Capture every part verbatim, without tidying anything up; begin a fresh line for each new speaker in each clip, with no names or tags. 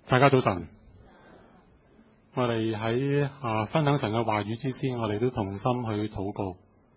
大家早晨。我哋喺啊分享神嘅話語之先，我哋都同心去禱告。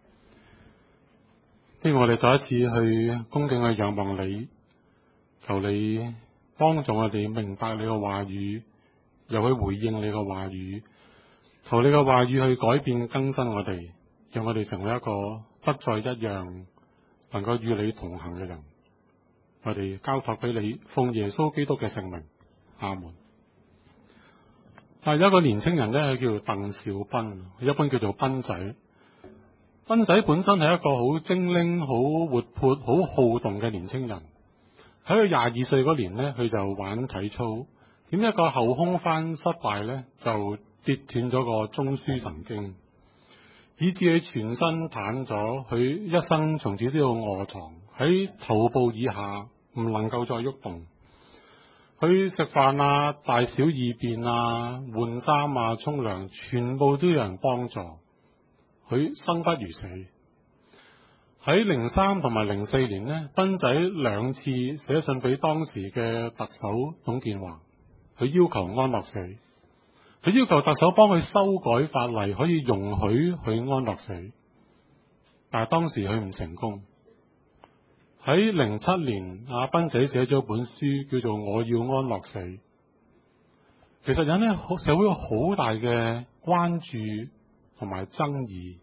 跟住我哋再一次去恭敬去仰望你，求你幫助我哋明白你嘅話語，又去回應你嘅話語。求你嘅話語去改變更新我哋，讓我哋成為一個不再一樣，能夠與你同行嘅人。我哋交託俾你，奉耶穌基督嘅聖名，阿門。啊，有一個年青人咧，佢叫做鄧兆斌，一般叫做斌仔。斌仔本身係一個好精靈、好活潑、好好動嘅年青人。喺佢廿二歲嗰年呢，佢就玩體操，點一個後空翻失敗呢，就跌斷咗個中樞神經，以致佢全身癱咗。佢一生從此都要臥床，喺頭部以下唔能夠再喐動。佢食飯啊、大小二便啊、換衫啊、沖涼，全部都有人幫助。佢生不如死。喺零三同埋零四年呢，斌仔兩次寫信俾當時嘅特首董建華，佢要求安樂死。佢要求特首幫佢修改法例，可以容許佢安樂死。但係當時佢唔成功。喺零七年，阿斌仔寫咗本書，叫做《我要安樂死》。其實引呢社會有好大嘅關注同埋爭議。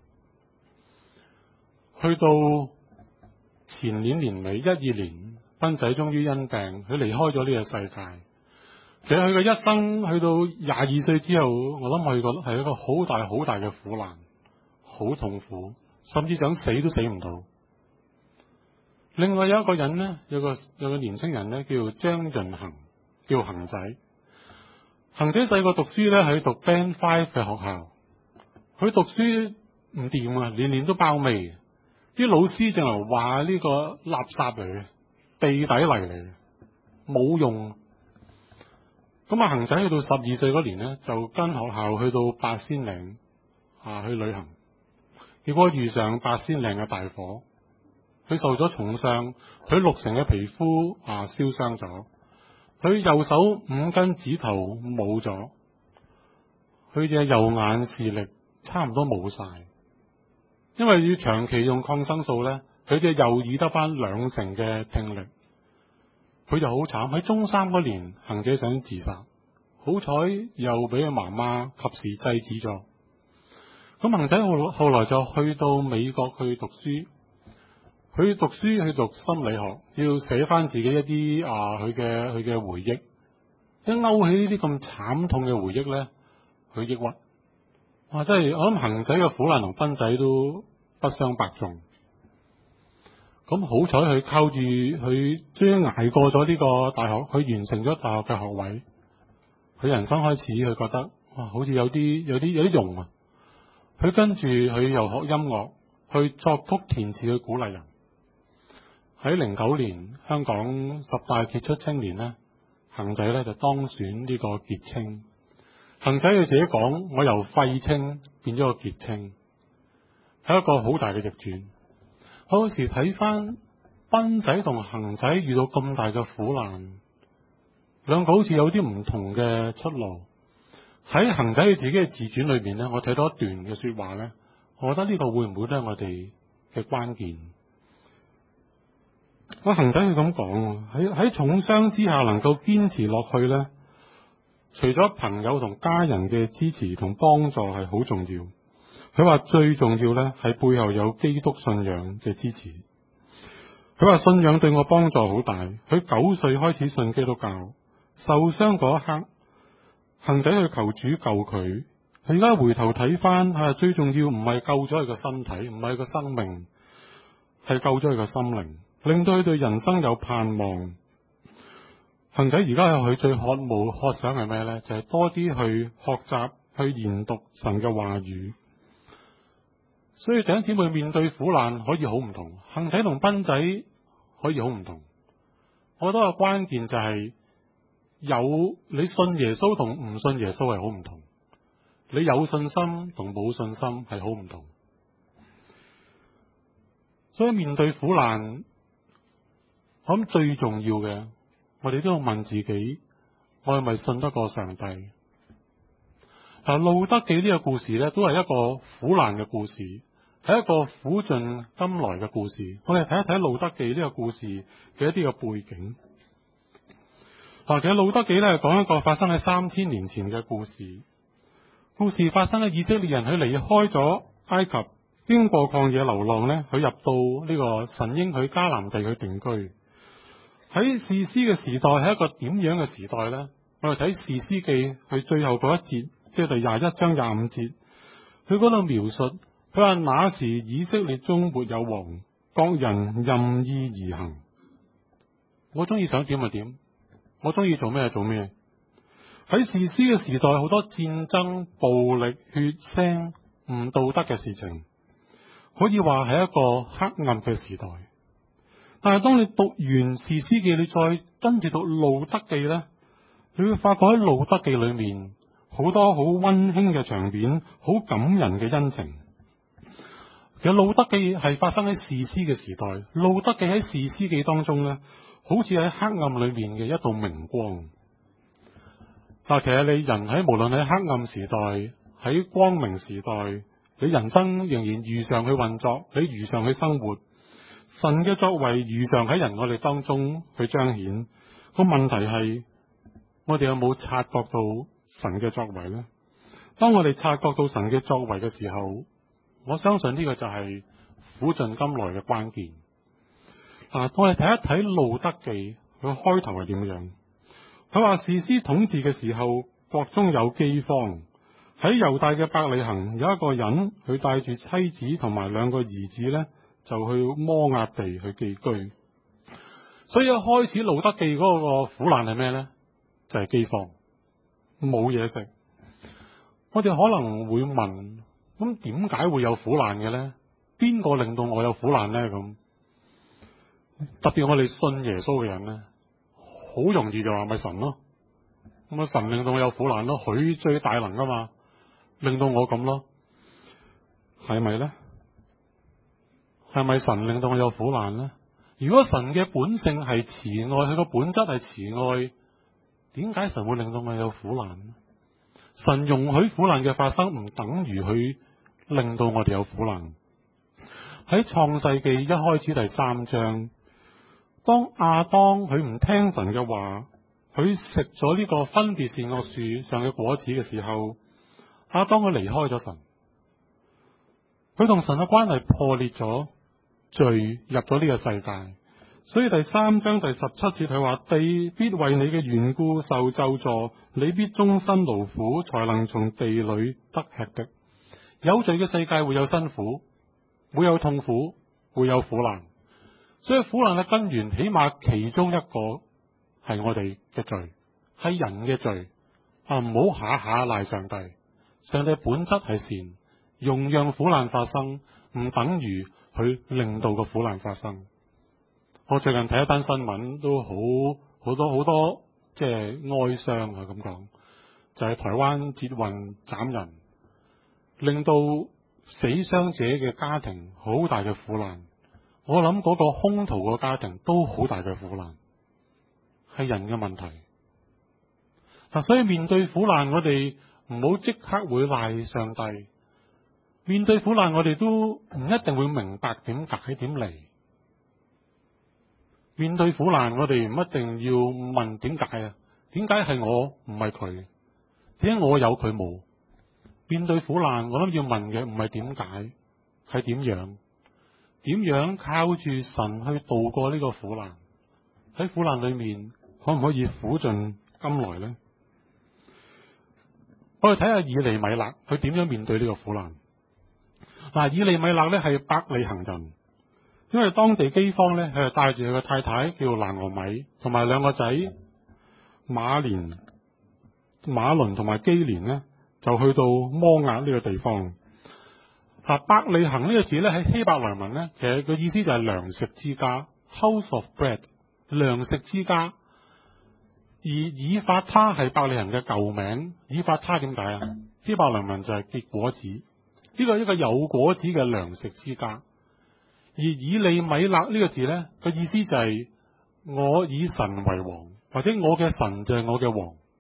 去到前年年尾一二年，斌仔終於因病，佢離開咗呢個世界。其實佢嘅一生去到廿二歲之後，我諗佢覺得係一個好大好大嘅苦難，好痛苦，甚至想死都死唔到。另外有一個人呢，有個有個年青人呢，叫張潤恒，叫恒仔。恒仔細個讀書呢，喺讀 Band Five 嘅學校，佢讀書唔掂啊，年年都包尾。啲老師淨係話呢個垃圾嚟嘅，地底泥嚟嘅，冇用。咁啊，恒仔去到十二歲嗰年呢，就跟學校去到八仙嶺啊去旅行，結果遇上八仙嶺嘅大火。佢受咗重傷，佢六成嘅皮膚啊燒傷咗，佢右手五根指頭冇咗，佢嘅右眼視力差唔多冇晒，因為要長期用抗生素呢，佢隻右耳得翻兩成嘅聽力，佢就好慘。喺中三嗰年，恒仔想自殺，好彩又俾佢媽媽及時制止咗。咁恒仔後後來就去到美國去讀書。佢讀書去讀心理學，要寫翻自己一啲啊佢嘅佢嘅回憶。一勾起呢啲咁慘痛嘅回憶呢，佢抑鬱。哇！真係我諗恒仔嘅苦難同斌仔都不相伯仲。咁好彩佢靠住佢終於捱過咗呢個大學，佢完成咗大學嘅學位。佢人生開始，佢覺得哇，好似有啲有啲有啲用啊！佢跟住佢又學音樂，去作曲填詞去鼓勵人。喺零九年香港十大傑出青年呢，恒仔咧就當選呢個傑青。恒仔佢自己講，我由廢青變咗個傑青，係一個好大嘅逆轉。我有時睇翻斌仔同恒仔遇到咁大嘅苦難，兩個好似有啲唔同嘅出路。喺恒仔佢自己嘅自傳裏邊呢，我睇到一段嘅說話呢，我覺得呢個會唔會都係我哋嘅關鍵？我恒仔佢咁講，喺喺重傷之下能夠堅持落去呢，除咗朋友同家人嘅支持同幫助係好重要。佢話最重要呢係背後有基督信仰嘅支持。佢話信仰對我幫助好大。佢九歲開始信基督教，受傷嗰一刻，恒仔去求主救佢。佢而家回頭睇翻，啊，最重要唔係救咗佢個身體，唔係個生命，係救咗佢個心靈，令到佢對人生有盼望。恒仔而家有佢最渴慕、渴想係咩呢？就係多啲去學習、去研讀神嘅話語。所以弟兄姊妹面對苦難可以好唔同，恒仔同斌仔可以好唔同。我覺得個關鍵就係有你信耶穌同唔信耶穌係好唔同，你有信心同冇信心係好唔同。所以面對苦難，我諗最重要嘅，我哋都要問自己， 我哋咪信得過上帝。嗱，路得記呢個故事咧，都係一個苦難嘅故事，係一個苦盡甘來嘅故事。我哋睇一睇路得記呢個故事嘅一啲嘅背景。嗱，其實路得記咧係講一個發生喺三千年前嘅故事。故事發生喺以色列人佢離開咗埃及，經過曠野流浪咧，佢入到呢個神應許迦南地去定居。喺士師嘅時代係一個點樣嘅時代呢？我哋睇士師記佢最後嗰一節，即係第廿一章廿五節，佢嗰度描述，佢話那時以色列中沒有王，各人任意而行。我中意想點就點，我中意做咩就做咩。喺士師嘅時代，好多戰爭、暴力、血腥、唔道德嘅事情，可以話係一個黑暗嘅時代。但係當你讀完士師記，你再跟住讀路得記呢，你會發覺喺路得記裏面好多好溫馨嘅場面，好感人嘅恩情。其實路得記係發生喺士師嘅時代，路得記喺士師記當中呢，好似喺黑暗裏面嘅一道明光。但其實你人喺無論喺黑暗時代，喺光明時代，你人生仍然如常去運作，你如常去生活。神嘅作為如常喺人我哋當中去彰顯。個問題係，我哋有冇察覺到神嘅作為呢？當我哋察覺到神嘅作為嘅時候，我相信呢個就係苦盡甘來嘅關鍵。嗱，我哋睇一睇路得記，佢開頭係點樣？佢話士師統治嘅時候，國中有饑荒。喺猶大嘅伯利恆有一個人，佢帶住妻子同埋兩個兒子呢，就去摩押地去寄居。所以一開始路得記嗰個苦難係咩呢？就係饑荒，冇嘢食。我哋可能會問，咁點解會有苦難嘅呢？邊個令到我有苦難呢？咁特別我哋信耶穌嘅人呢，好容易就話咪神咯。咁啊，神令到我有苦難咯，佢最大能噶嘛，令到我咁咯，係咪呢？係咪神令到我有苦難呢？如果神嘅本性係慈愛，佢個本質係慈愛，點解神會令到我有苦難呢？神容許苦難嘅發生，唔等於佢令到我哋有苦難。喺創世記一開始第三章，當亞當佢唔聽神嘅話，佢食咗呢個分別善惡樹上嘅果子嘅時候，亞當佢離開咗神，佢同神嘅關係破裂咗，罪入咗呢個世界。所以第三章第十七節佢話，地必為你嘅緣故受咒詛，你必終身勞苦，才能從地裏得吃的。有罪嘅世界會有辛苦，會有痛苦，會有苦難。所以苦難嘅根源，起碼其中一個係我哋嘅罪，係人嘅罪啊！唔好下下賴上帝。上帝本質係善，容讓苦難發生，唔等於佢令到個苦難發生。我最近睇一單新聞，都好好多好多即係哀傷啊！咁講就係、是、台灣捷運斬人，令到死傷者嘅家庭好大嘅苦難。我諗嗰個兇徒個家庭都好大嘅苦難，係人嘅問題。嗱，所以面對苦難，我哋唔好即刻會賴上帝。面對苦難，我哋都唔一定會明白點解點嚟。面對苦難，我哋唔一定要問點解啊？點解係我唔係佢？點解我有佢冇？面對苦難，我諗要問嘅唔係點解，係點樣？點樣靠住神去度過呢個苦難？喺苦難裏面，可唔可以苦盡甘來呢？我哋睇下以利米勒佢點樣面對呢個苦難。嗱，以利米勒咧係伯利恆人，因為當地饑荒咧，佢係帶住佢嘅太太叫拿俄米，同埋兩個仔馬連、馬倫同埋基連呢，就去到摩押呢個地方。嗱，伯利恆呢個字咧喺希伯來文咧，其實個意思就係糧食之家 （house of bread），糧食之家。而以法他係伯利恆嘅舊名，以法他點解啊？希伯來文就係結果子，呢個一個有果子嘅糧食之家。而以利米勒呢個字咧，個意思就係我以神為王，或者我嘅神就係我嘅王。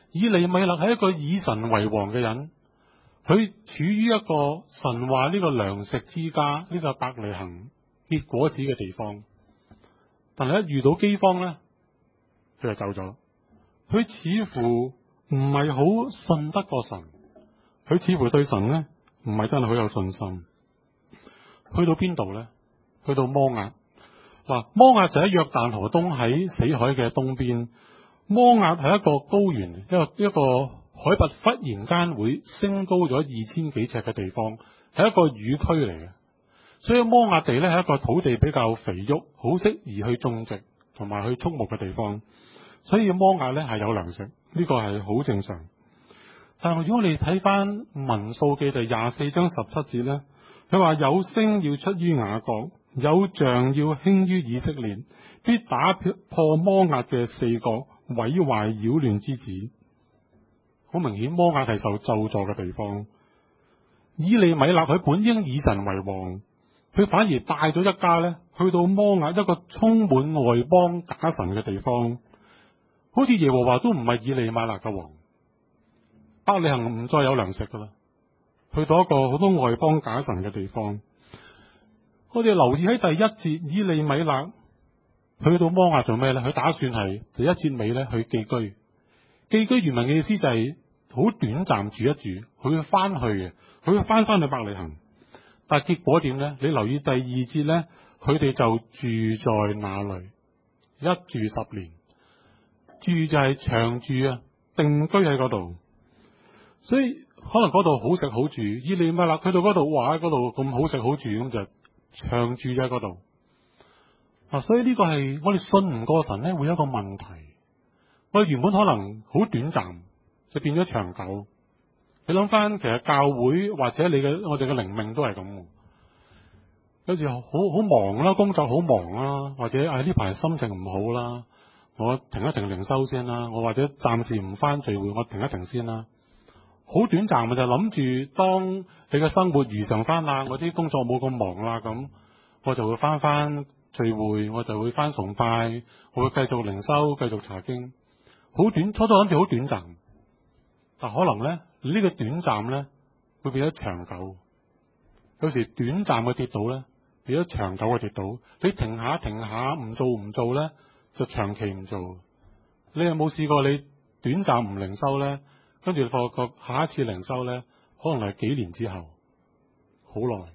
以利米勒係一個以神為王嘅人，佢處於一個神話呢個糧食之家，呢個伯利恆結果子嘅地方，但係一遇到饑荒咧，佢就走咗。佢似乎唔係好信得過神，佢似乎對神咧唔係真係好有信心。去到邊度咧？去到摩押。嗱，摩押就喺約旦河東，喺死海嘅東邊。摩押係一個高原，一個一個海拔忽然間會升高咗二千幾尺嘅地方，係一個雨區嚟嘅。所以摩押地咧係一個土地比較肥沃，好適宜去種植同埋去畜牧嘅地方。所以摩押咧係有糧食，呢個係好正常。但係如果我哋睇翻民數記第廿四章十七節咧，佢話有星要出於雅各，有杖要興於以色列，必打破摩押嘅四角，毀壞擾亂之子。好明顯，摩押係受咒詛嘅地方。以利米勒佢本應以神為王，佢反而帶咗一家咧去到摩押一個充滿外邦假神嘅地方，好似耶和華都唔係以利米勒嘅王。伯利恆唔再有糧食噶啦，去到一個好多外邦假神嘅地方。我哋留意喺第一節，以利米勒去到摩押做咩咧？佢打算係第一節尾咧去寄居。寄居原文嘅意思就係好短暫住一住，佢會翻去嘅，佢會翻翻去伯利恆。但係結果點咧？你留意第二節咧，佢哋就住在那裏，一住十年，住就係長住啊，定居喺嗰度。所以可能嗰度好食好住，以利米勒去到嗰度，哇！喺嗰度咁好食好住，咁就長住喺嗰度。啊，所以呢個係我哋信唔過神咧，會有一個問題。我哋原本可能好短暫，就變咗長久。你諗翻，其實教會或者你嘅我哋嘅靈命都係咁。有時好好忙啦，工作好忙啦，或者啊呢排心情唔好啦，我停一停靈修先啦，我或者暫時唔翻聚會，我停一停先啦。好短暫嘅就諗住，當你嘅生活如常翻啦，我啲工作冇咁忙啦，咁我就會翻翻聚會，我就會翻崇拜，我會繼續靈修，繼續查經。好短，初初諗住好短暫，但可能咧呢、呢個短暫咧會變咗長久。有時短暫嘅跌倒咧，變咗長久嘅跌倒。你停下停下唔做唔做咧，就長期唔做。你有冇試過你短暫唔靈修咧？跟住發覺下一次靈修咧，可能係幾年之後，好耐。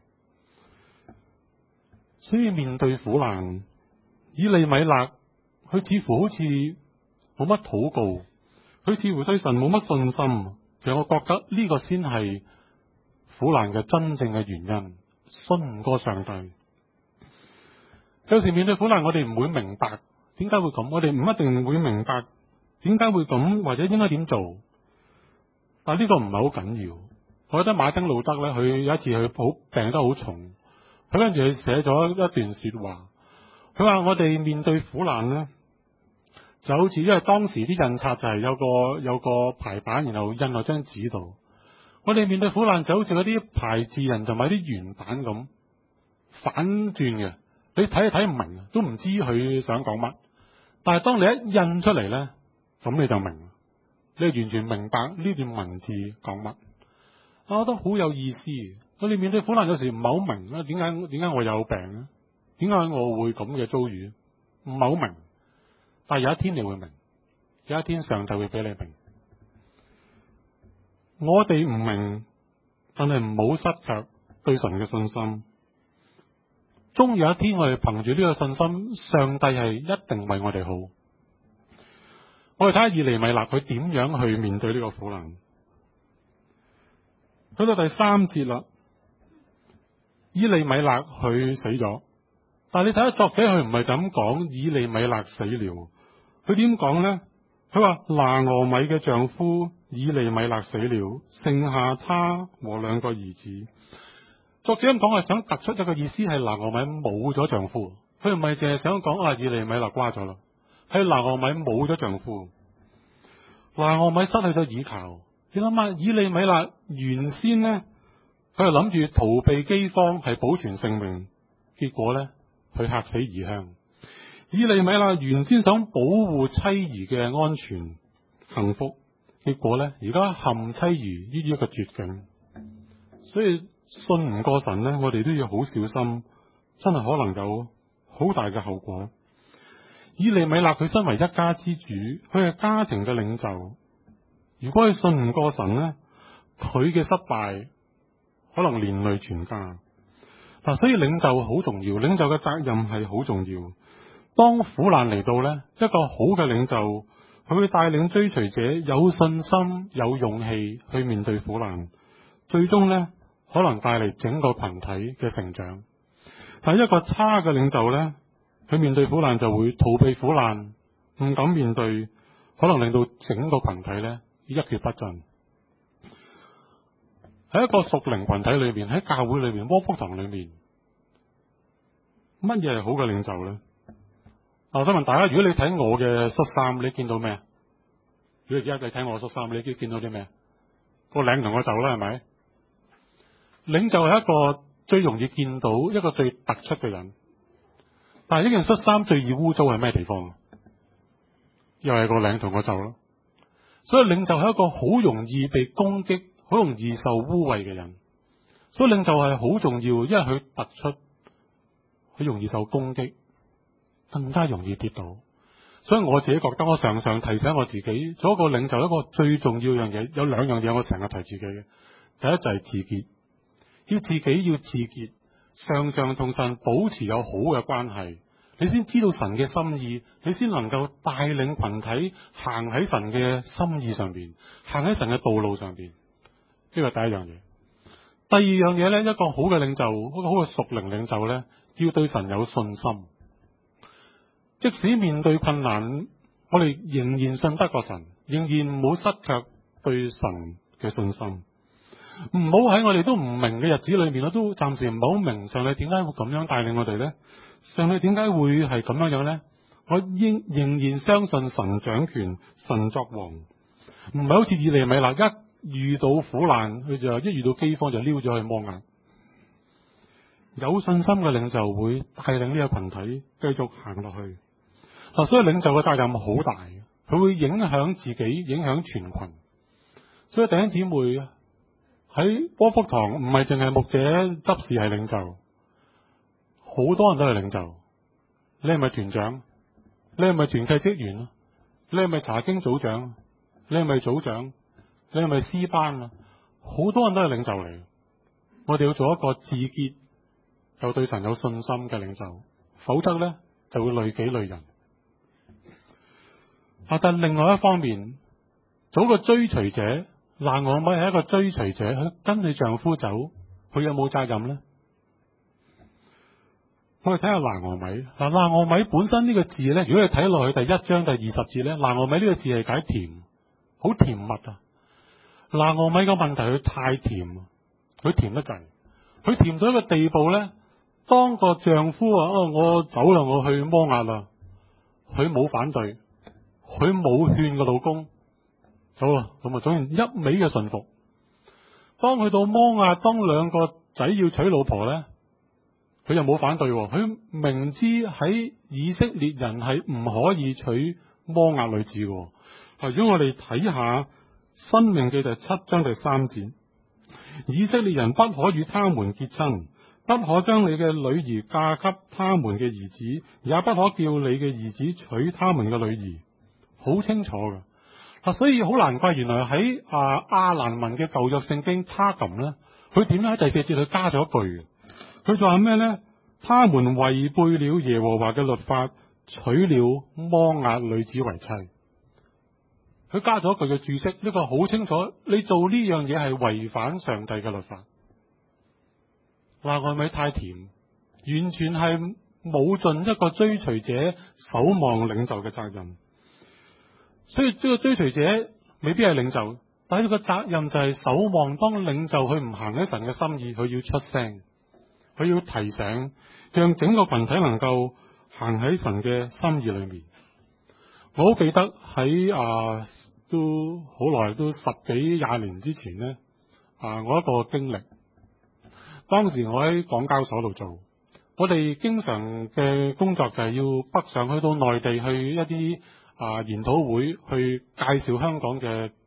所以面對苦難，以利米勒佢似乎好似冇乜禱告，佢似乎對神冇乜信心。其實我覺得呢個先係苦難嘅真正嘅原因，信唔過上帝。有時面對苦難，我哋唔會明白點解會咁，我哋唔一定會明白點解會咁，或者應該點做。但呢個唔係好緊要。我覺得馬丁路德咧，佢有一次佢好病得好重，佢跟住佢寫咗一段說話。佢話我哋面對苦難咧，就好似因為當時啲印刷就係有個有個排版，然後印落張紙度。我哋面對苦難就好似嗰啲排字人同埋啲原版咁反轉嘅，你睇睇唔明，都唔知佢想講乜。但係當你一印出嚟咧，咁你就明。你完全明白呢段文字講乜，我覺得好有意思。我哋面對苦難有時唔係好明啊，點解點解我有病咧？點解我會咁嘅遭遇？唔係好明，但係有一天你會明，有一天上帝會俾你明。我哋唔明，但係唔好失卻對神嘅信心。終有一天我哋憑住呢個信心，上帝係一定為我哋好。我哋睇下以利米勒佢點樣去面對呢個苦難。去到第三節啦，以利米勒佢死咗，但係你睇下作者佢唔係就咁講以利米勒死了，佢點講咧？佢話拿俄米嘅丈夫以利米勒死了，剩下他和兩個兒子。作者咁講係想突出一個意思，係拿俄米冇咗丈夫，佢唔係淨係想講啊以利米勒瓜咗啦。係拿俄米冇咗丈夫，拿俄米失去咗倚靠。你諗下，以利米勒原先呢，佢係諗住逃避饑荒，係保存性命，結果呢，佢客死異鄉。以利米勒原先想保護妻兒嘅安全幸福， 結果咧而家陷妻兒於一個絕境。所以信唔過神咧，我哋都要好小心，真係可能有好大嘅後果。以利米勒佢身為一家之主，佢係家庭嘅領袖，如果佢信唔過神咧，佢嘅失敗可能連累全家。嗱，所以領袖好重要，領袖嘅責任係好重要。當苦難嚟到咧，一個好嘅領袖，佢會帶領追隨者有信心、有勇氣去面對苦難，最終咧可能帶嚟整個群體嘅成長。但係一個差嘅領袖咧，佢面對苦難就會逃避苦難，唔敢面對，可能令到整個群體咧一蹶不振。喺一個屬靈群體裏邊，喺教會裏邊，窩福堂裏面，乜嘢係好嘅領袖咧？我想問大家，如果你睇我嘅恤衫，你見到咩？如果而家你睇我恤衫，你見見到啲咩？個領同個袖啦，係咪？領袖係一個最容易見到一個最突出嘅人，但係呢件恤衫最易污糟係咩地方？又係個領同個袖咯。所以領袖係一個好容易被攻擊、好容易受污穢嘅人。所以領袖係好重要，因為佢突出，佢容易受攻擊，更加容易跌倒。所以我自己覺得，我常常提醒我自己，做一個領袖一個最重要樣嘢，有兩樣嘢我成日提自己嘅。第一就係自潔，要自己要自潔，常常同神保持有好嘅關係，你先知道神嘅心意，你先能夠帶領群體行喺神嘅心意上邊，行喺神嘅道路上邊。呢個第一樣嘢。第二樣嘢咧，一個好嘅領袖，一個好嘅屬靈領袖咧，要對神有信心。即使面對困難，我哋仍然信得過神，仍然唔好失卻對神嘅信心。唔好喺我哋都唔明嘅日子裏面，我都暫時唔係好明上帝點解會咁樣帶領我哋呢？上帝點解會係咁樣樣呢？我應仍然相信神掌權，神作王，唔係好似以利米勒一遇到苦難，佢就一遇到饑荒就溜咗去摩押。有信心嘅領袖會帶領呢個群體繼續行落去。嗱，所以領袖嘅責任好大，佢會影響自己，影響全群。所以弟兄姊妹喺窩福堂唔係淨係牧者執事係領袖，好多人都係領袖。你係咪團長？你係咪團契職員？你係咪查經組長？你係咪組長？你係咪詩班啊？好多人都係領袖嚟。我哋要做一個自潔又對神有信心嘅領袖，否則咧就會累己累人。啊！但另外一方面，做一個追隨者，拿俄米係一個追隨者，佢跟佢丈夫走，佢有冇責任呢？我哋睇下拿俄米。嗱，拿俄米本身呢個字咧，如果你睇落去第一章第二十節咧，拿俄米呢個字係解甜，好甜蜜啊！拿俄米個問題，佢太甜，佢甜得滯，佢甜到一個地步咧，當個丈夫話哦，我走啦，我去摩押啦，佢冇反對。佢冇勸個老公，好啦，咁啊，總然一味嘅順服。當去到摩押，當兩個仔要娶老婆咧，佢又冇反對。佢明知喺以色列人係唔可以娶摩押女子嘅。如果我哋睇下《申命記》第七章第三節，以色列人不可與他們結親，不可將你嘅女兒嫁給他們嘅兒子，也不可叫你嘅兒子娶他們嘅女兒。好清楚噶，嗱，所以好難怪，原來喺啊亞蘭文嘅舊約聖經他琴咧，佢點樣喺第四節佢加咗一句，佢就話咩咧？他們違背了耶和華嘅律法，娶了摩押女子為妻。佢加咗一句嘅注釋，呢個好清楚，你做呢樣嘢係違反上帝嘅律法。嗱，係咪太甜？完全係冇盡一個追隨者守望領袖嘅責任。所以呢個追隨者未必係領袖，但係佢個責任就係守望。當領袖佢唔行喺神嘅心意，佢要出聲，佢要提醒，讓整個群體能夠行喺神嘅心意裏面。我好記得喺啊都好耐，都十幾廿年之前呢，啊我一個經歷。當時我喺港交所度做，我哋經常嘅工作就係要北上去到內地去一啲啊研討會，去介紹香港嘅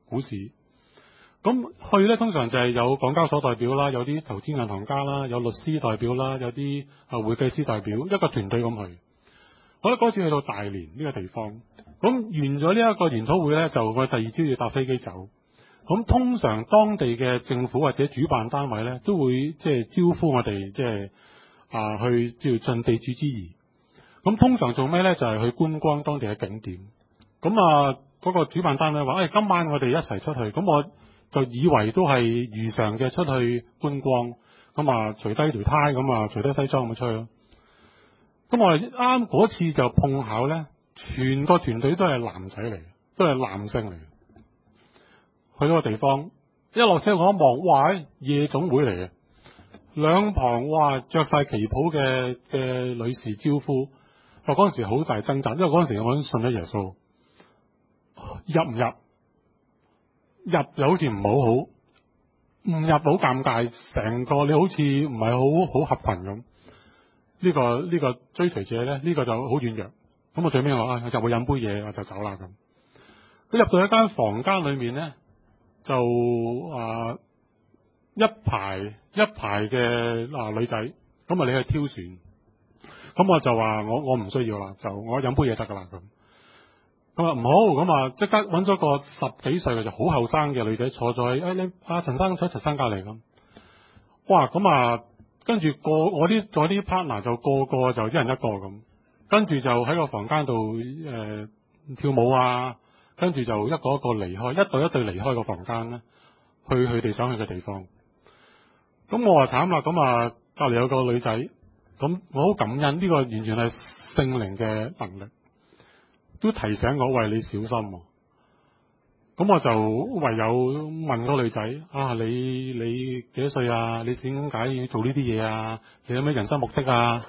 股市。咁去咧通常就係有港交所代表啦，有啲投資銀行家啦，有律師代表啦，有啲啊會計師代表，一個團隊咁去。我咧嗰次去到大連呢個地方，咁完咗呢一個研討會咧，就我第二朝要搭飛機走。咁通常當地嘅政府或者主辦單位咧，都會即係招呼我哋即係啊去叫盡地主之誼。咁通常做咩咧？就係去觀光當地嘅景點。咁啊嗰個主辦單位話：誒今晚我哋一齊出去。咁我就以為都係如常嘅出去觀光。咁啊除低條呔，咁啊除低西裝咁出去咯。咁我哋啱嗰次就碰巧咧，全個團隊都係男仔嚟，都係男性嚟。去到個地方，一落車我一望，哇！夜總會嚟嘅，兩旁哇着晒旗袍嘅嘅女士招呼。我嗰陣時好大掙扎，因為嗰陣時我已經信咗耶穌，入唔入？入又好似唔好好，唔入好尷尬，成個你好似唔係好好合群咁。呢個呢個追隨者咧，呢個就好軟弱。咁我最尾我話：入去飲杯嘢，我就走啦咁。佢入到一間房間裏面咧，就啊一排一排嘅啊女仔，咁啊你去挑選。咁我就話我我唔需要啦，就我飲杯嘢得噶啦咁。咁啊唔好，咁啊即刻揾咗個十幾歲嘅就好後生嘅女仔坐咗喺誒你阿陳生坐陳生隔離咁。哇！咁啊跟住個我啲我啲 partner 就個個就一人一個咁，跟住就喺個房間度誒、呃、跳舞啊，跟住就一個一個離開，一對一對離開個房間咧，去佢哋想去嘅地方。咁我話慘啦，咁啊隔離有個女仔，咁我好感恩呢、這個完全係聖靈嘅能力，都提醒我為你小心喎。咁我就唯有問個女仔啊，你你幾多歲啊？你點解要做呢啲嘢啊？你有咩人生目的啊？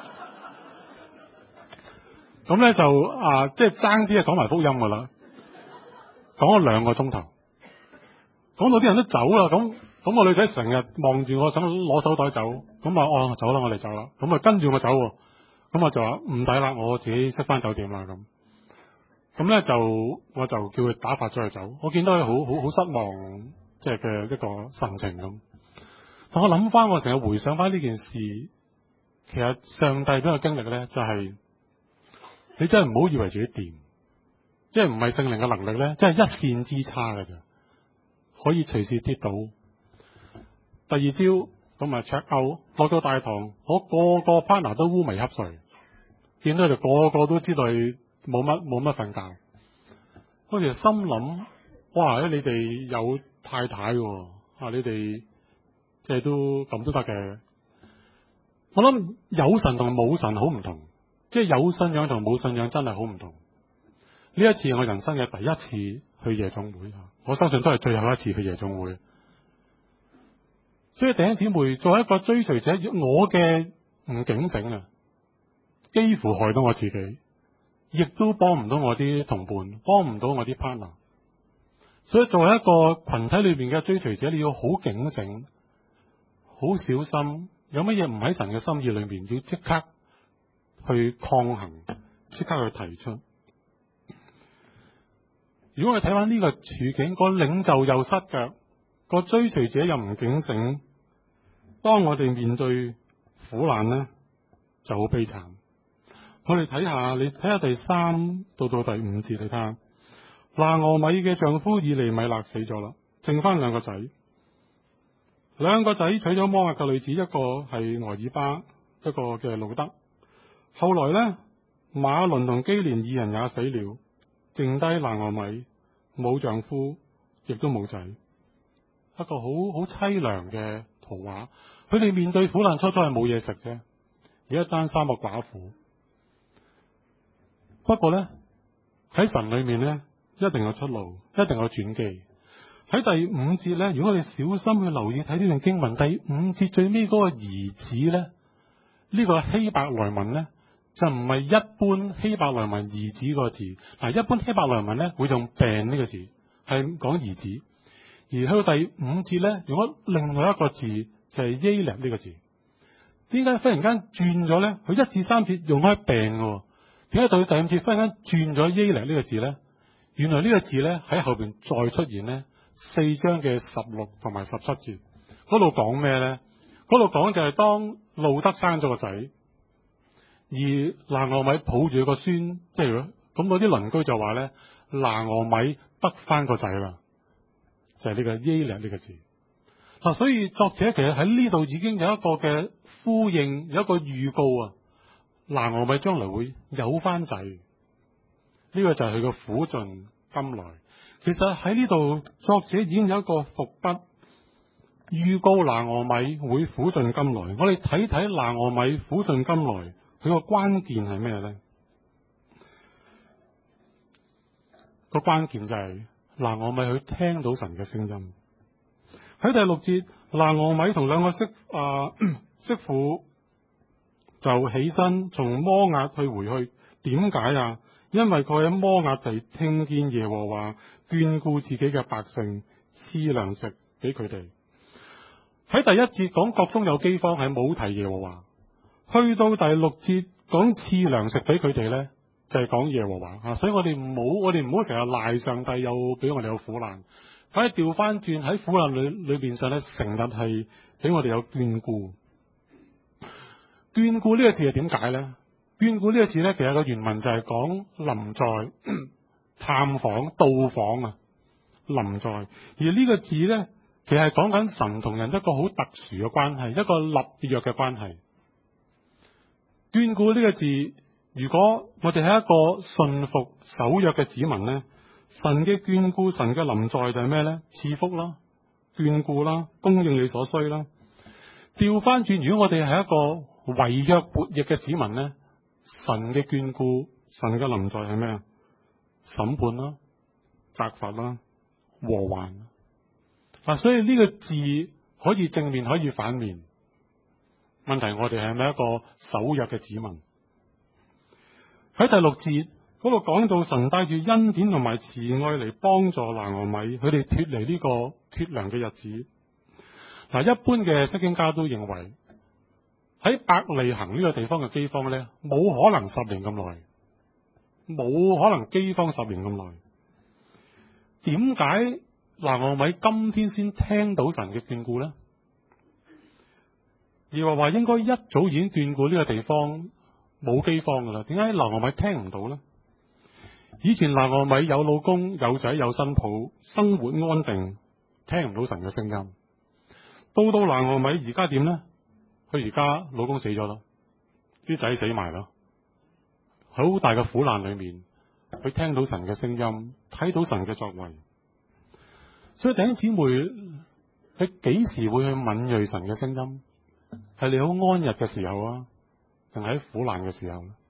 咁咧就啊，即係爭啲啊講埋福音噶啦，講咗兩個鐘頭，講到啲人都走啦。咁咁個女仔成日望住我，想攞手袋走。咁啊，哦，走啦，我哋走啦。咁啊跟住我走，咁我就話唔使啦，我自己識翻酒店啦咁。咁咧就我就叫佢打發咗佢走。我見到佢好好好失望，即係嘅一個神情咁。但我諗翻，我成日回想翻呢件事，其實上帝俾我經歷咧，就係、是、你真係唔好以為自己掂，即係唔係聖靈嘅能力咧，即係一線之差嘅咋，可以隨時跌倒。第二朝咁啊 check out 落到大堂，我個個 partner 都烏眉瞌睡，見到佢哋個個都知道佢冇乜冇乜瞓覺。我其實心諗，哇！你哋有太太喎，啊，你哋即係都咁都得嘅。我諗有神同冇神好唔同，即係有信仰同冇信仰真係好唔同。呢一次我人生嘅第一次去夜總會，我相信都係最後一次去夜總會。所以弟兄姊妹，作為一個追隨者，我嘅唔警醒啊，幾乎害到我自己，亦都幫唔到我啲同伴，幫唔到我啲 partner。所以作為一個群體裏邊嘅追隨者，你要好警醒，好小心，有乜嘢唔喺神嘅心意裏面，要即刻去抗衡，即刻去提出。如果我哋睇翻呢個處境，個領袖又失腳，個追隨者又唔警醒，當我哋面對苦難呢，就好悲慘。我哋睇下，你睇下第三到到第五節，你睇下，拿俄米嘅丈夫以利米勒死咗啦，剩翻兩個仔，兩個仔娶咗摩押嘅女子，一個係俄珥巴，一個嘅路德。後來呢，馬倫同基連二人也死了，剩低拿俄米，冇丈夫，亦都冇仔，一個好好淒涼嘅圖畫。佢哋面對苦難，初初係冇嘢食啫，而一單沙漠寡婦。不過呢，喺神裏面呢，一定有出路，一定有轉機。喺第五節呢，如果我哋小心去留意睇呢段經文，第五節最尾嗰個兒子呢，呢個希伯來文呢，就唔係一般希伯來文兒子個字。嗱，一般希伯來文呢會用病呢個字，係講兒子。而去到第五節呢，用咗另外一個字，就係耶勒呢個字。點解忽然間轉咗呢？佢一至三節用開病嘅，點解到第五節忽然間轉咗耶勒呢個字呢？ 原來呢個字咧喺後邊再出現咧，四章嘅十六同埋十七節嗰度講咩咧？嗰度講就係當路德生咗個仔，而拿俄米抱住個孫，即係咁嗰啲鄰居就話咧，拿俄米得翻個仔啦，就係、是、呢個耶勒呢個字。嗱、啊，所以作者其實喺呢度已經有一個嘅呼應，有一個預告啊，拿俄米將來會有翻仔，呢、這個就係佢嘅苦盡甘來。其實喺呢度作者已經有一個伏筆，預告拿俄米會苦盡甘來。我哋睇睇拿俄米苦盡甘來，佢個關鍵係咩咧？個關鍵就係拿俄米去聽到神嘅聲音。喺第六節，拿俄米同兩個媳啊媳婦就起身從摩押去回去。點解啊？因為佢喺摩押地聽見耶和華眷顧自己嘅百姓，賜糧食俾佢哋。喺第一節講國中有饑荒，係冇提耶和華。去到第六節講賜糧食俾佢哋咧，就係、是、講耶和華啊。所以我哋唔好，我哋唔好成日賴上帝有俾我哋有苦難。反而調翻轉喺苦難裏裏邊上咧，成日係俾我哋有眷顧。眷顧呢個字係點解咧？眷顧呢個字咧，其實個原文就係講臨在、探訪、到訪啊，臨在。而呢個字咧，其實係講緊神同人一個好特殊嘅關係，一個立約嘅關係。眷顧呢個字，如果我哋係一個信服守約嘅子民咧，神嘅眷顧、神嘅臨在就係咩咧？賜福啦、眷顧啦、供應你所需啦。調翻轉，如果我哋係一個違約悖逆嘅子民咧，神嘅眷顧、神嘅臨在係咩啊？審判啦、責罰啦、禍患。嗱，所以呢個字可以正面，可以反面。問題我哋係咪一個守約嘅子民？喺第六節嗰度講到神帶住恩典同埋慈愛嚟幫助拿俄米，佢哋脫離呢個脫糧嘅日子。嗱，一般嘅釋經家都認為喺伯利恆呢個地方嘅饑荒咧，冇可能十年咁耐，冇可能饑荒十年咁耐。點解拿俄米今天先聽到神嘅眷顧咧？而話話應該一早已經眷顧呢個地方冇饑荒噶啦，點解拿俄米聽唔到咧？以前拿俄米有老公有仔有新抱，生活安定，聽唔到神嘅聲音。到到拿俄米而家點咧？佢而家老公死咗啦，啲仔死埋啦，喺好大嘅苦難裏面，佢聽到神嘅聲音，睇到神嘅作為。所以弟兄姊妹，你幾時會去敏銳神嘅聲音？係你好安逸嘅時候啊，定係喺苦難嘅時候咧？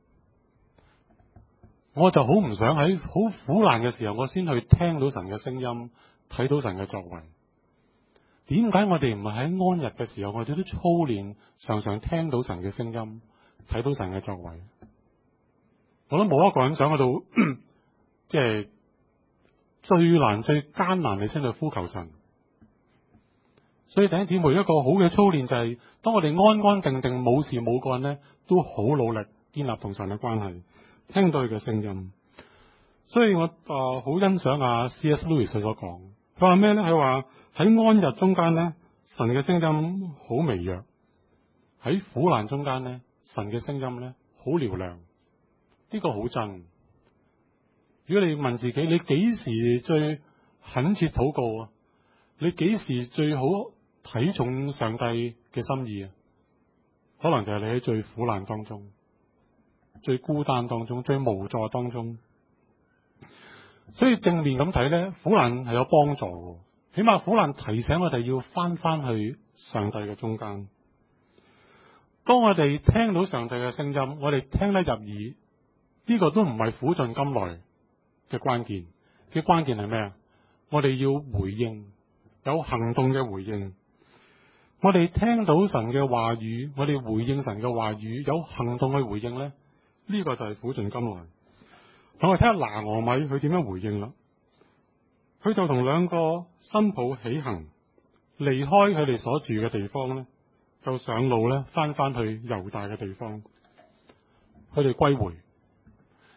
我就好唔想喺好苦難嘅時候，我先去聽到神嘅聲音，睇到神嘅作為。點解我哋唔係喺安逸嘅時候，我哋都操練，常常聽到神嘅聲音，睇到神嘅作為？我都冇一個人想喺度，即係最難、最艱難，你先去呼求神。所以弟兄姊妹，一個好嘅操練就係、是，當我哋安安定定冇事冇幹咧，都好努力建立同神嘅關係，聽到佢嘅聲音。所以我啊好、呃、欣賞啊 C S Lewis 所講，佢話咩咧？佢話喺安逸中間咧，神嘅聲音好微弱；喺苦難中間咧，神嘅聲音咧好嘹亮。呢、這個好真。如果你問自己，你幾時最懇切禱告啊？你幾時最好睇重上帝嘅心意啊？可能就係你喺最苦難當中、最孤單當中、最無助當中。所以正面咁睇咧，苦難係有幫助嘅。起碼苦難提醒我哋要翻翻去上帝嘅中間。當我哋聽到上帝嘅聲音，我哋聽得入耳，呢、這個都唔係苦盡甘來嘅關鍵。嘅關鍵係咩啊？我哋要回應，有行動嘅回應。我哋聽到神嘅話語，我哋回應神嘅話語，有行動去回應咧，呢、這個就係苦盡甘來。我哋睇下拿俄米佢點樣回應啦。佢就同兩個新抱起行，離開佢哋所住嘅地方咧，就上路咧，翻翻去猶大嘅地方。佢哋歸回，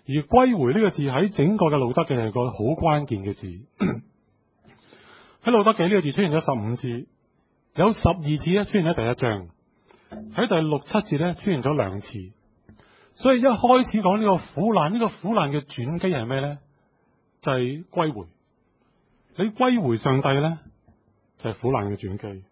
而歸回呢個字喺整個嘅路德記係個好關鍵嘅字。喺路德記呢個字出現咗十五次，有十二次咧出現喺第一章，喺第六七節咧出現咗兩次。所以一開始講呢個苦難，呢、這個苦難嘅轉機係咩咧？就係、是、歸回。你歸回上帝咧，就係、是、苦難嘅轉機。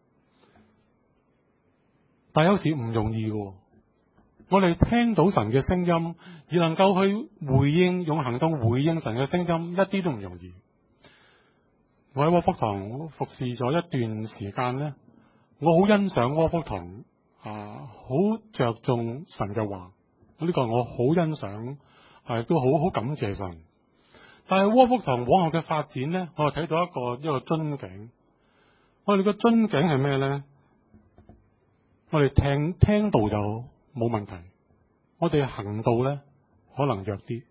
但有時唔容易嘅，我哋聽到神嘅聲音，而能夠去回應，用行動回應神嘅聲音，一啲都唔容易。我喺窩福堂服侍咗一段時間咧，我好欣賞窩福堂啊，好着重神嘅話，呢、這個我好欣賞，係都好好感謝神。但係窩福堂往後嘅發展咧，我係睇到一個一個樽頸。我哋個樽頸係咩咧？我哋聽聽道就冇問題，我哋行道咧可能弱啲。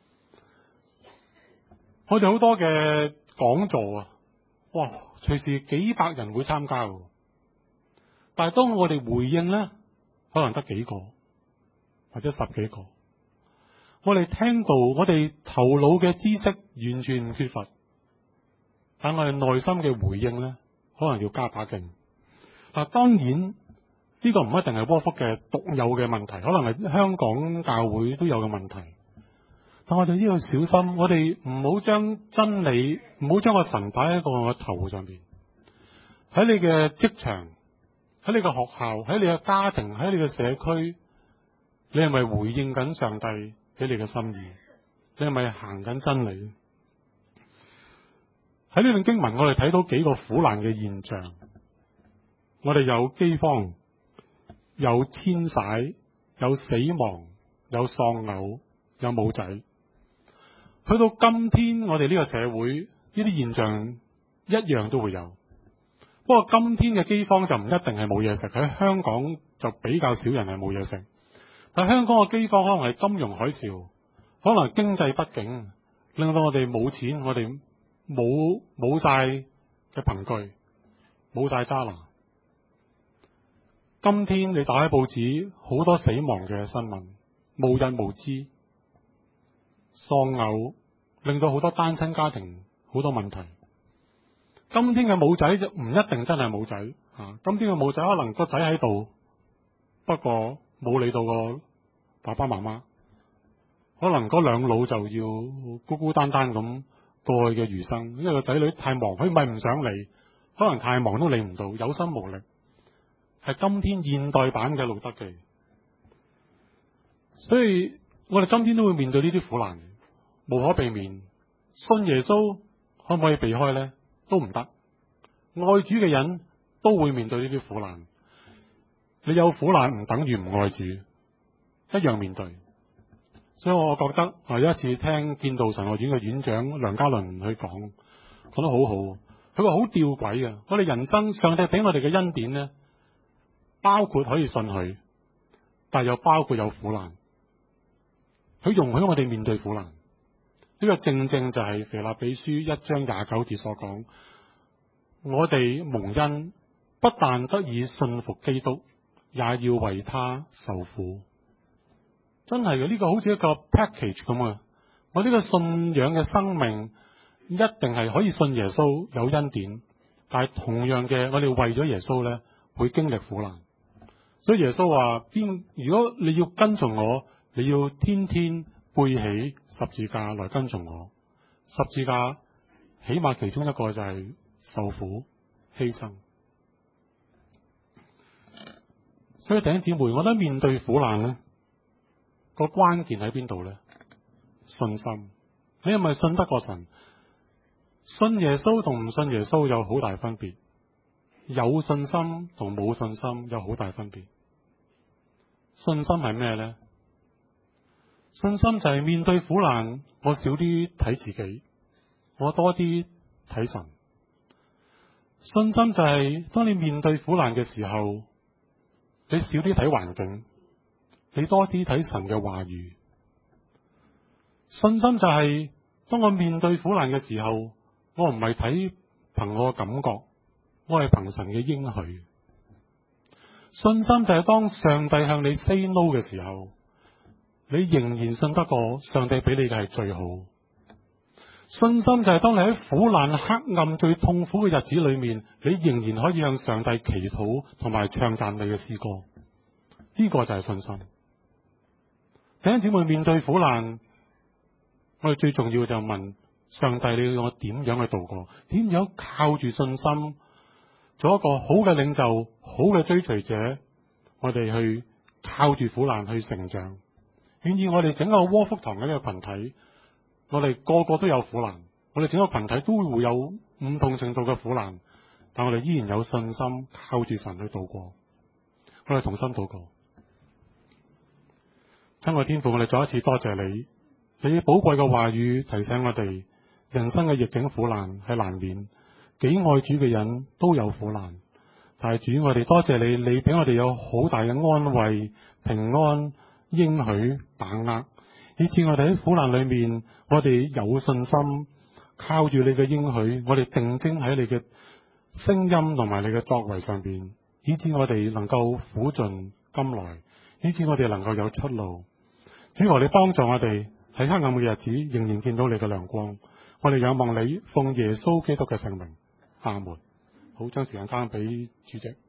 我哋好多嘅講座啊，哇，隨時幾百人會參加嘅，但係當我哋回應咧，可能得幾個或者十幾個。我哋聽道，我哋頭腦嘅知識完全唔缺乏，但我哋內心嘅回應咧，可能要加把勁。嗱，當然。呢個唔一定係窩福嘅獨有嘅問題，可能係香港教會都有嘅問題。但我哋呢度小心，我哋唔好將真理，唔好將個神擺喺個頭上邊。喺你嘅職場，喺你嘅學校，喺你嘅家庭，喺你嘅社區，你係咪回應緊上帝俾你嘅心意？你係咪行緊真理？喺呢段經文，我哋睇到幾個苦難嘅現象。我哋有饑荒。有遷徙，有死亡，有喪偶，有冇仔。去到今天，我哋呢個社會呢啲現象一樣都會有。不過今天嘅饑荒就唔一定係冇嘢食，喺香港就比較少人係冇嘢食。但香港嘅饑荒可能係金融海嘯，可能係經濟不景，令到我哋冇錢，我哋冇冇晒嘅憑據，冇晒揸拿。今天你打開報紙，好多死亡嘅新聞，無日無之，喪偶，令到好多單親家庭好多問題。今天嘅冇仔就唔一定真係冇仔啊！今天嘅冇仔可能個仔喺度，不過冇理到個爸爸媽媽，可能嗰兩老就要孤孤單單咁過去嘅餘生，因為個仔女太忙，佢咪唔想理，可能太忙都理唔到，有心無力。係今天現代版嘅路德記，所以我哋今天都會面對呢啲苦難，無可避免。信耶穌可唔可以避開呢？都唔得。愛主嘅人都會面對呢啲苦難。你有苦難唔等於唔愛主，一樣面對。所以我覺得啊，有一次聽建道神學院嘅院長梁家麟去講，講得好好。佢話好吊詭啊！我哋人生上帝俾我哋嘅恩典呢，包括可以信佢，但又包括有苦難。佢容許我哋面對苦難，呢、這個正正就係腓立比書一章廿九節所講。我哋蒙恩，不但得以信服基督，也要為他受苦。真係嘅，呢、這個好似一個 package 咁啊！我呢個信仰嘅生命一定係可以信耶穌有恩典，但係同樣嘅，我哋為咗耶穌咧，會經歷苦難。所以耶穌話：邊如果你要跟從我，你要天天背起十字架來跟從我。十字架起碼其中一個就係受苦犧牲。所以弟兄姊妹，我覺得面對苦難咧，個關鍵喺邊度咧？信心。你係咪信得過神？信耶穌同唔信耶穌有好大分別。有信心同冇信心有好大分別。信心係咩呢？信心就係面對苦難，我少啲睇自己，我多啲睇神。信心就係當你面對苦難嘅時候，你少啲睇環境，你多啲睇神嘅話語。信心就係當我面對苦難嘅時候，我唔係睇憑我嘅感覺，我係憑神嘅應許。信心就係當上帝向你 say no 嘅時候， 你仍然信得過上帝俾你嘅係最好。信心就係當你喺苦難、黑暗、最痛苦嘅日子裏面，你仍然可以向上帝祈禱同埋唱讚美嘅詩歌。呢個就係信心。弟兄姊妹，面對苦難，我哋最重要就問上帝，你要我點樣去度過？點樣靠住信心做一個好嘅領袖、好嘅追隨者？我哋去靠住苦難去成長。願意我哋整個窩福堂嘅呢個群體，我哋個個都有苦難，我哋整個群體都會有唔同程度嘅苦難，但我哋依然有信心靠住神去度過。我哋同心禱告。親愛天父，我哋再一次多謝你，你寶貴嘅話語提醒我哋，人生嘅逆境苦難係難免，幾愛主嘅人都有苦難。但係主，我哋多謝你，你俾我哋有好大嘅安慰、平安、應許、把握，以致我哋喺苦難裏面，我哋有信心，靠住你嘅應許，我哋定睛喺你嘅聲音同埋你嘅作為上邊，以致我哋能夠苦盡甘來，以致我哋能夠有出路。主啊，你幫助我哋喺黑暗嘅日子仍然見到你嘅亮光。我哋仰望你，奉耶穌基督嘅聖名，阿門。好，將時間交俾主席。